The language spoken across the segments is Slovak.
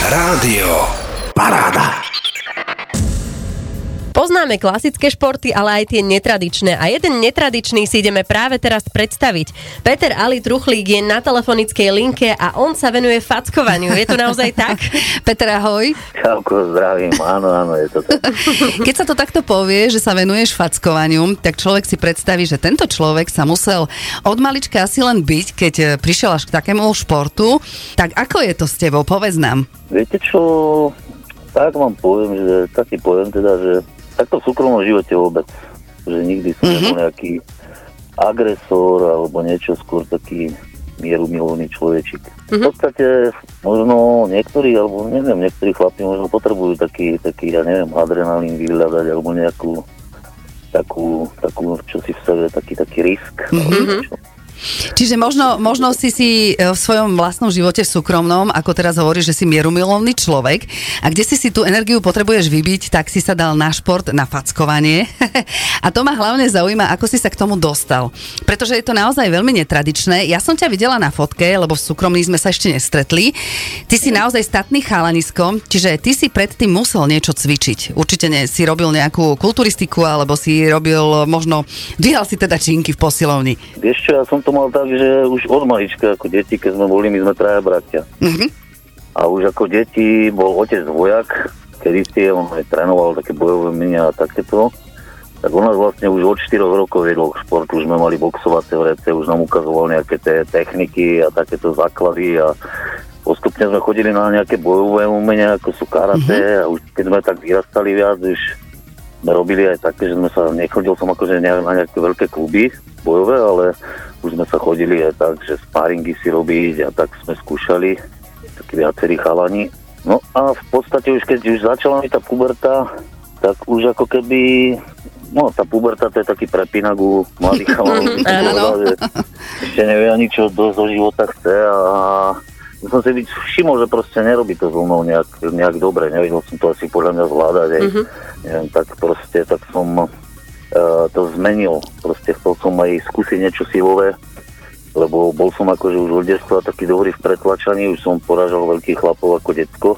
Rádio Paráda. Poznáme klasické športy, ale aj tie netradičné. A jeden netradičný si ideme práve teraz predstaviť. Peter Ali Truchlík je na telefonickej linke a on sa venuje fackovaniu. Je to naozaj tak? Peter, ahoj. Čauko, zdravím, áno, je to tak. Keď sa to takto povie, že sa venuješ fackovaniu, tak človek si predstaví, že tento človek sa musel od malička asi len byť, keď prišiel až k takému športu. Tak ako je to s tebou? Povedz nám. Viete čo, tak vám poviem, že takto v súkromnom živote vôbec, že nikdy som nebol nejaký agresor alebo niečo, skôr taký mierumilovný človečik. V podstate možno niektorí, alebo neviem, niektorí chlapi možno potrebujú taký, ja neviem, adrenalín vyhľadať alebo nejakú takú, čo si v sebe, taký risk. Čiže možno si v svojom vlastnom živote súkromnom, ako teraz hovoríš, že si mierumilovný človek a kde si tú energiu potrebuješ vybiť, tak si sa dal na šport, na fackovanie. A to ma hlavne zaujíma, ako si sa k tomu dostal. Pretože je to naozaj veľmi netradičné. Ja som ťa videla na fotke, lebo v súkromí sme sa ešte nestretli. Ty si naozaj statný chalanisko, čiže ty si predtým musel niečo cvičiť. Určite si robil nejakú kulturistiku, alebo si robil dvíhal si teda činky v posilovni. Vieš čo, ja som to mal tak, že už od malička ako deti, keď sme boli, my sme traja bratia. A už ako deti bol otec vojak, kedy on aj trénoval také bojové miny a takéto. Tak on nás vlastne už od 4 rokov viedol k športu, už sme mali boxovacie vrece, už nám ukazoval nejaké techniky a takéto základy a postupne sme chodili na nejaké bojové umenia, ako sú karate a už keď sme tak vyrastali viac, už sme robili aj také, že nechodil som akože na nejaké veľké kluby bojové, ale už sme sa chodili aj tak, že sparingy si robiť a tak sme skúšali, takí viacerí chalani. No a v podstate už keď už začala mi tá puberta, tak už ako keby, tá puberta to je taký prepínak u mladých chalanov, že ešte nevie ani čo do života chce a som si všimol, že proste nerobí to so mnou nejak dobre, nevedel som to asi podľa mňa zvládať, neviem, tak som to zmenil, proste chcel som aj skúsiť niečo silové, lebo bol som akože už od detstva taký dobrý v pretlačaní, už som porážal veľkých chlapov ako decko,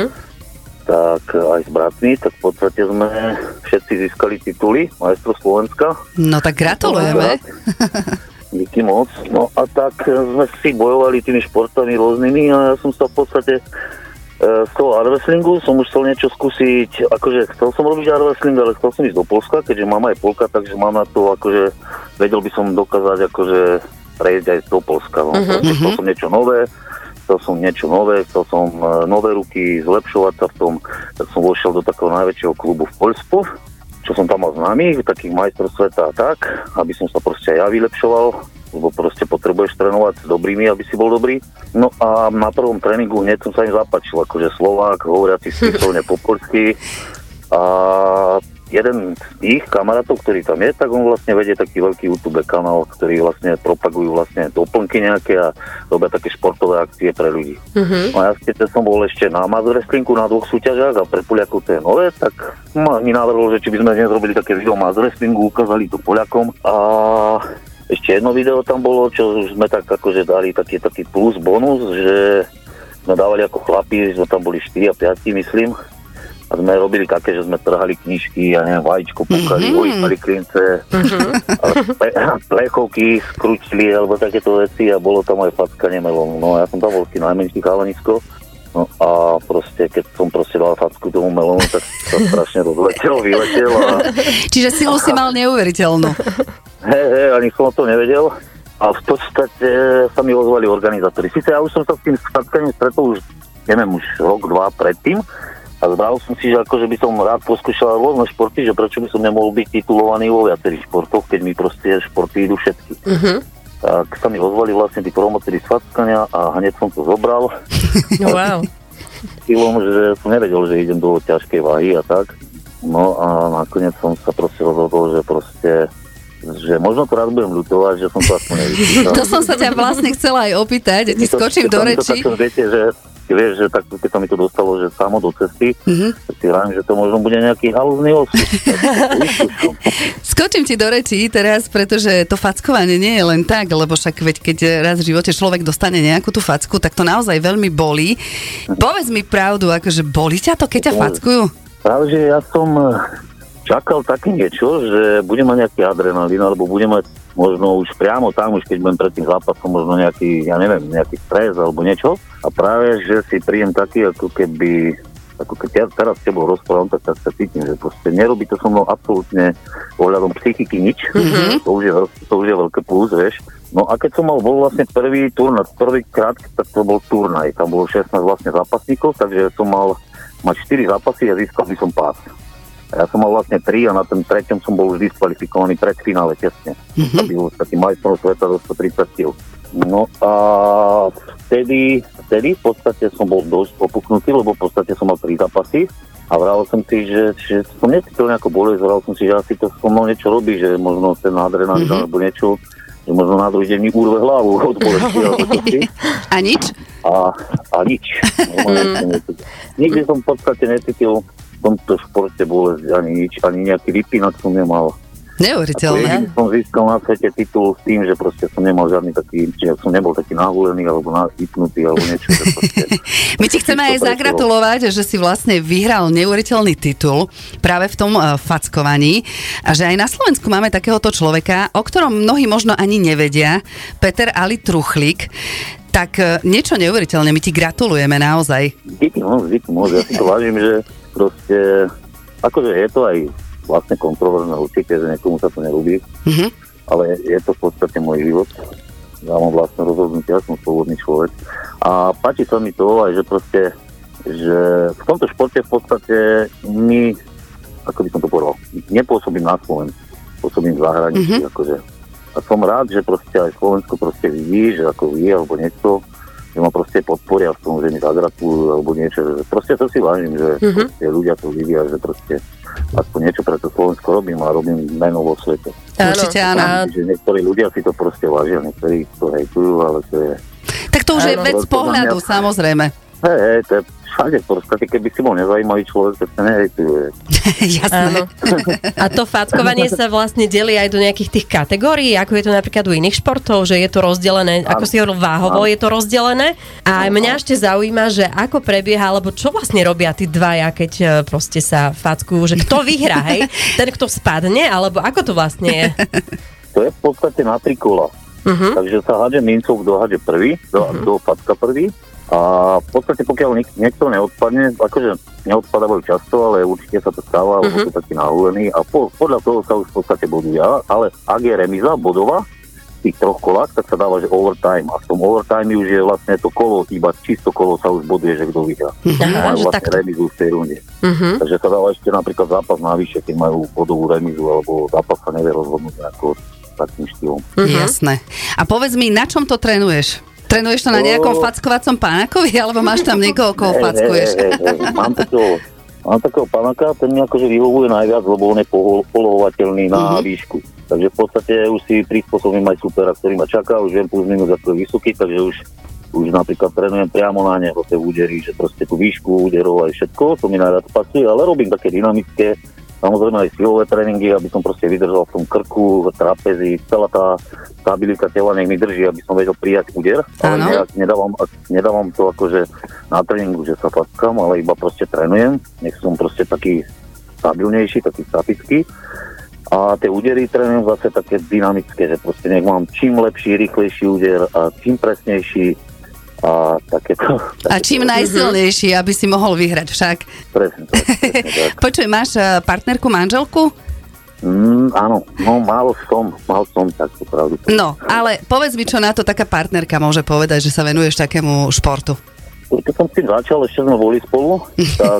tak aj s bratmi, tak v podstate sme všetci získali tituly majstrov Slovenska. No tak gratulujeme. Díky moc. No a tak sme si bojovali tými športami rôznymi a ja som sa v podstate z toho armwrestlingu som už chcel niečo skúsiť, akože chcel som robiť armwrestling, ale chcel som ísť do Poľska, keďže mám aj Polka, takže mám na to, akože vedel by som dokázať akože prejsť aj do Poľska. No. Chcel som niečo nové, chcel som nové ruky, zlepšovať sa v tom, tak som vošiel do takého najväčšieho klubu v Poľsku, čo som tam mal známych, takých majstrov sveta a tak, aby som sa proste aj ja vylepšoval, lebo proste potrebuješ trénovať s dobrými, aby si bol dobrý. No a na prvom tréningu hneď som sa im zapáčil, akože Slovák, hovoriaci spisovne po poľsky a jeden z tých kamarátov, ktorý tam je, tak on vlastne vedie taký veľký YouTube kanál, ktorý vlastne propagujú vlastne doplnky nejaké a robia také športové akcie pre ľudí. No a ja keď som bol ešte na Mass Wrestlingu na 2 súťažách a pre Poliakov to je nové, tak mi navrhol, že či by sme dnes robili také video Mass Wrestlingu, ukázali to Poliakom a ešte jedno video tam bolo, čo sme tak akože dali taký plus bonus, že sme dávali ako chlapi, že tam boli 4 a 5, myslím. A sme robili také, že sme trhali knižky, ja neviem, vajíčko púkali, ohýpali klince, plechovky skrúčili, alebo takéto veci a bolo tam aj fackanie melónu. No ja som tam bol taký najmenší chalanisko. No a proste, keď som dal facku tomu melónu, tak sa strašne vyletel. Čiže silu si mal neuveriteľnú. Ani som o to nevedel. A v podstate sa mi ozvali organizátori. Sice ja už som sa s tým fackaním stretol už rok, 2 predtým. A zbral som si, že akože by som rád poskúšal rôzne športy, že prečo by som nemohol byť titulovaný vo viacerých športoch, keď mi proste športy idú všetky. Tak sa mi ozvali vlastne tí promotéri z fackania a hneď som to zobral. Wow. Tým, že som nevedel, že idem do ťažkej váhy a tak. No a nakoniec som sa proste rozhodol, že možno to raz budem ľutovať, že som to aspoň nevidel. To som sa ťa vlastne chcela aj opýtať, ti skočím do reči. Viete, že proste vieš, že tak keď sa mi to dostalo, že samo do cesty, tak si hrávam, že to možno bude nejaký halúzny osud. Skočím ti do rečí teraz, pretože to fackovanie nie je len tak, lebo však keď raz v živote človek dostane nejakú tú facku, tak to naozaj veľmi bolí. Povedz mi pravdu, akože bolí ťa to, keď ťa fackujú? Práve, že ja som čakal také niečo, že budem mať nejaký adrenalín, alebo budem mať možno už priamo tam, už keď budem pred tým zápasom, možno nejaký, ja neviem, nejaký stres alebo niečo. A práve, že si príjem taký, ako keď ja teraz s tebou rozprávam, tak sa cítim, že proste nerobí to so mnou absolútne ohľadom psychiky nič. To už je veľké plus, vieš. No a keď som bol vlastne prvýkrát, tak to bol turnaj. Tam bolo 16 vlastne zápasníkov, takže som mal mať 4 zápasy a získal by som pás. Ja som mal vlastne 3 a na tom treťom som bol už diskvalifikovaný pred finále tesne. To byl taký majstrom sveta do 130 kg. No a vtedy v podstate som bol dosť opuknutý, lebo v podstate som mal 3 zápasy a vral som si, že som necítil nejakú bolesť, vral som si, že asi to so mnou niečo robí, že možno ten adrenalín alebo niečo, že možno na druhý deň mi urve hlavu od bolesti alebo čo si. A nič? A nič. Nikdy som v podstate necítil v tomto športe bolesť ani nič, ani nejaký vypínač som nemal. Neuveriteľné. Som získal na svete titul s tým, že proste som nemal žiadny taký, že som nebol taký nahulený alebo vypnutý alebo niečo. My ti chceme aj zagratulovať, že si vlastne vyhral neuveriteľný titul práve v tom fackovaní a že aj na Slovensku máme takéhoto človeka, o ktorom mnohí možno ani nevedia, Peter Ali Truchlík. Tak niečo neuveriteľné, my ti gratulujeme naozaj. Díky moc, ja si to vážim, že proste, akože je to aj vlastne kontroverzné určite, že niekomu sa to nelúbi, ale je to v podstate môj život. Ja mám vlastné rozhodnutie, ja som slobodný človek. A páči sa mi to aj, že proste, že v tomto športe v podstate my, ako by som to povedal, nepôsobím na Slovensku, pôsobím v zahraničí, akože. A som rád, že proste aj Slovensko proste vidí, že ako vie, alebo niečo, že ma proste podporia v tom, že mi zagratulujú, alebo niečo, že proste to si vážim, že proste ľudia to vidia, že proste aspoň niečo pre to Slovensko robím a robím meno vo svete. Určite áno. Že niektorí ľudia si to proste vážia, niektorí to hejtujú, ale to je... Tak to už je vec pohľadu, samozrejme. Hej, to je všade, proste, keby si bol nezajímavý človek, tak sa nehejtuje. Jasné. A to fackovanie sa vlastne delí aj do nejakých tých kategórií, ako je to napríklad u iných športov, že je to rozdelené, ako si hovoril, váhovo je to rozdelené. A mňa ešte zaujíma, že ako prebieha, alebo čo vlastne robia tí dvaja, keď proste sa fackujú, že kto vyhrá, hej? Ten, kto spadne, alebo ako to vlastne je? To je v podstate na 3 kola. Takže sa hádže mincov, kto hádže prvý, kto facka prvý. A v podstate pokiaľ niekto neodpadne, akože neodpadávajú často, ale určite sa to stáva, alebo sú taký nahulený a podľa toho sa už v podstate boduje. Ale ak je remíza bodová v tých 3 kolách, tak sa dáva, že overtime. A v tom overtime už je vlastne to kolo, iba čisto kolo sa už boduje, že kto vyhrá. Majú vlastne remízu v tej runde. Takže sa dáva ešte napríklad zápas navyše, keď majú bodovú remízu, alebo zápas sa nevie rozhodnúť nejako takým štýlom. Jasné. A povedz mi, na čom to trénuješ? Trénuješ to na nejakom fackovacom pánakovi, alebo máš tam niekoho, koho fackuješ? Mám takého pánika, ten mi akože vyhovuje najviac, lebo on je polohovateľný na výšku. Takže v podstate už si prispôsobím aj supera, ktorý ma čaká, už viem plus minus ako je vysoký, takže už napríklad trénujem priamo na neho tie údery, že proste tú výšku úderov aj všetko, to mi najviac pasuje, ale robím také dynamické, samozrejme aj silové tréningy, aby som proste vydržal v tom krku, v trapezi, celá tá stabilita tela nech mi drží, aby som vedel prijať úder. Ale nedávam to akože na tréningu, že sa fackam, ale iba proste trénujem. Nech som proste taký stabilnejší, taký statický. A tie údery trénujem zase také dynamické, že proste nech mám čím lepší, rýchlejší úder a čím presnejší a takéto. A čím najsilnejší, aby si mohol vyhrať však. Presne tak. Počuj, máš partnerku, manželku? Áno, no mal som takú pravdu. No, ale povedz mi, čo na to taká partnerka môže povedať, že sa venuješ takému športu. Keď som s tým začal, ešte sme boli spolu, tak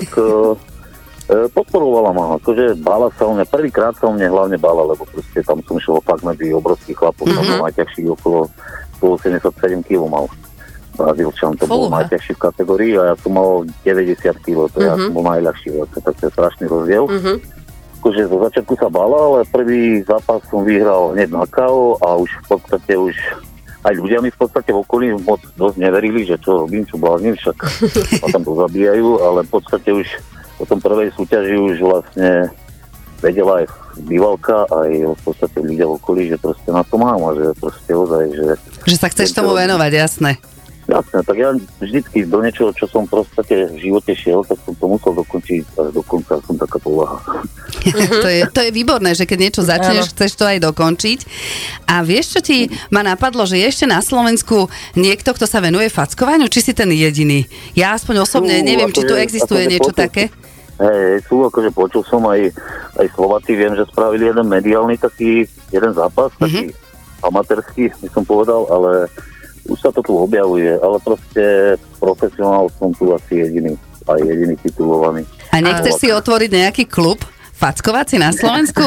podporovala ma, akože bála sa o mňa, prvýkrát sa o mne hlavne bála, lebo proste tam som šiel fakt medzi obrovských chlapov, tam bol najťažší okolo 187 kg mal. Brazílčan, to bol najťažší v kategórii a ja som mal 90 kg, to ja som bol najľahší, tak to je strašný rozdiel. Akože zo začiatku sa bála, ale prvý zápas som vyhral hneď na KO a už v podstate aj ľudia mi v podstate v okolí moc dosť neverili, že čo robím, čo blázním, však ma tam dozabíjajú, ale v podstate už po tom prvej súťaži už vlastne vedela aj bývalka, aj v podstate ľudia v okolí, že proste na to mám a že proste ozaj, že... Že sa chceš tomu venovať, jasné. Jasné, tak ja vždycky do niečoho, čo som v podstate v živote šiel, tak som to musel dokončiť až do konca, som taká povaha. To je výborné, že keď niečo začneš, chceš to aj dokončiť. A vieš, čo ti ma napadlo, že je ešte na Slovensku niekto, kto sa venuje fackovaniu, či si ten jediný? Ja aspoň osobne neviem, či tu existuje niečo také. Sú, akože počul som aj Slováci, viem, že spravili jeden mediálny taký, jeden zápas, taký amatérsky, by som povedal, ale už sa to tu objavuje, ale proste profesionál som tu asi jediný titulovaný. A nechceš si otvoriť nejaký klub fackovací na Slovensku?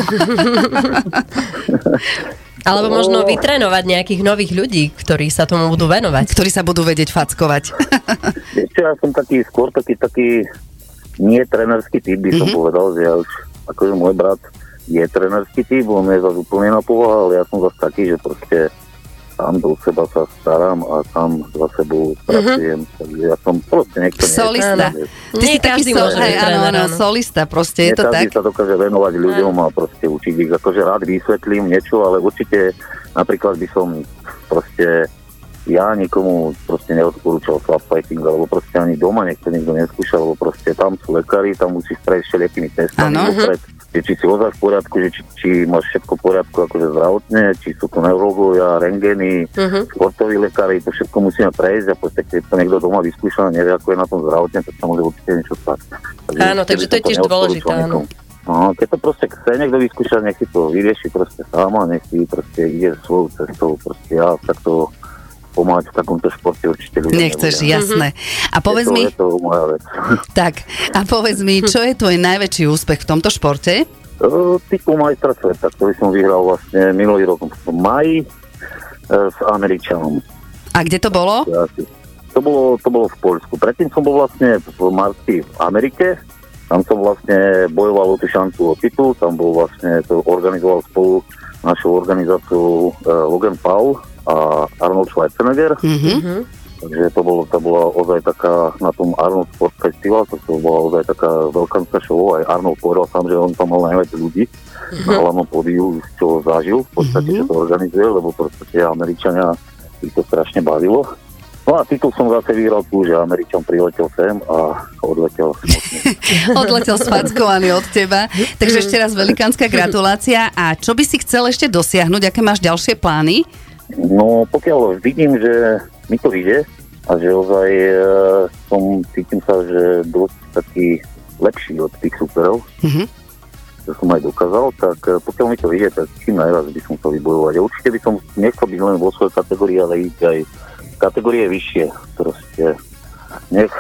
Alebo možno vytrénovať nejakých nových ľudí, ktorí sa tomu budú venovať. Ktorí sa budú vedieť fackovať. Ešte ja som skôr taký nie trénerský typ, by som povedal, že ja už, akože môj brat je trénerský typ, on je zase úplne na povaha, ale ja som zase taký, že proste sám do seba sa starám a sám za sebou pracujem. Takže ja som proste niekto... Solista. Ty si taký solista, proste je to tak? Každý sa dokáže venovať ľuďom a proste učiť ich. Akože rád vysvetlím niečo, ale určite napríklad by som proste ja nikomu proste neodporúčal slap fighting, alebo proste ani doma niekto neskúšal, lebo proste tam sú lekári, tam musíš prejsť všelijakými testami vopred. Či si ozaj v poriadku, že či máš všetko v poriadku akože zdravotne, či sú to neurologovia, rentgeny, športoví lekári, to všetko musíme prejsť a proste keď to niekto doma vyskúša a nevie, ako je na tom zdravotne, tak sa môže určite niečo stať. Áno, takže to je tiež dôležité, áno. No, keď to proste chce niekto vyskúšať, nech si to vyrieši proste sám a nech si proste ide svojou cestou, proste ja takto pomáhať v takomto športe určite ľudia nechceš, jasné. A povedz je to moja vec. Tak, a povedz mi, čo je tvoj najväčší úspech v tomto športe? Titul majstra sveta, ktorý som vyhral vlastne minulý rok v máji s Američanom. A kde to bolo? To bolo v Poľsku. Predtým som bol vlastne v marci v Amerike. Tam som vlastne bojoval o tú šancu o titul. Tam bol vlastne, to organizoval spolu našou organizáciou Logan Paul a Arnold Schwarzenegger. Takže to bola ozaj taká, na tom Arnold Sport Festival, to bola ozaj taká veľká show, aj Arnold povedal sám, že on tam mal najviac ľudí na hlavnom pódiu, čo zažil, v podstate, čo to organizuje, lebo v podstate Američania ich to strašne bavilo. No a titul som zase vyhral tu, že Američan priletel sem a odletel smutný. Odletel sfackovaný od teba. Takže ešte raz velikánska gratulácia. A čo by si chcel ešte dosiahnuť? Aké máš ďalšie plány? No, pokiaľ vidím, že mi to ide a že ozaj cítim sa, že dosť taký lepší od tých superov, že som aj dokázal, tak pokiaľ mi to ide, tak čím najviac by som to vybojovať. A určite by som nechcel byť len vo svojej kategórii, ale ísť aj kategórie vyššie. Proste nech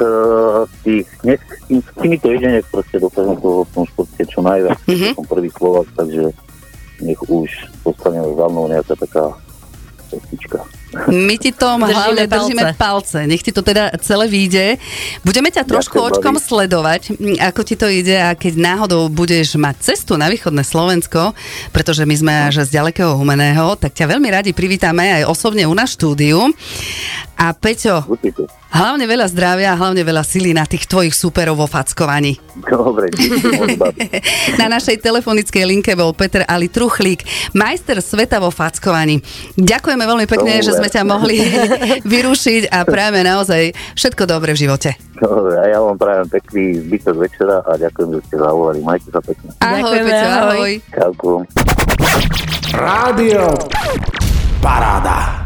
mi to ide, nech proste dokážem toho v tom športe čo najviac. Som prvý Slovák, takže nech už zostane za mnou nejaká taká cestička. My ti tom hlavne držíme palce. Nech ti to teda celé vyjde. Budeme ťa trošku očkom sledovať, ako ti to ide a keď náhodou budeš mať cestu na východné Slovensko, pretože my sme až z ďalekého Humenného, tak ťa veľmi radi privítame aj osobne u nás štúdiu. A Peťo, hlavne veľa zdravia a hlavne veľa sily na tých tvojich súperov vo fackovaní. Dobre, Na našej telefonickej linke bol Peter Ali Truchlík, majster sveta vo fackovaní. Ďakujeme veľmi pekne, že sme ťa mohli vyrušiť a prajeme naozaj všetko dobré v živote. Dobre, a ja vám prajem pekný zbytok večera a ďakujem, že ste zavolali. Majte sa pekne. Ahoj, Peťo, ahoj. Čauko. Rádio Paráda.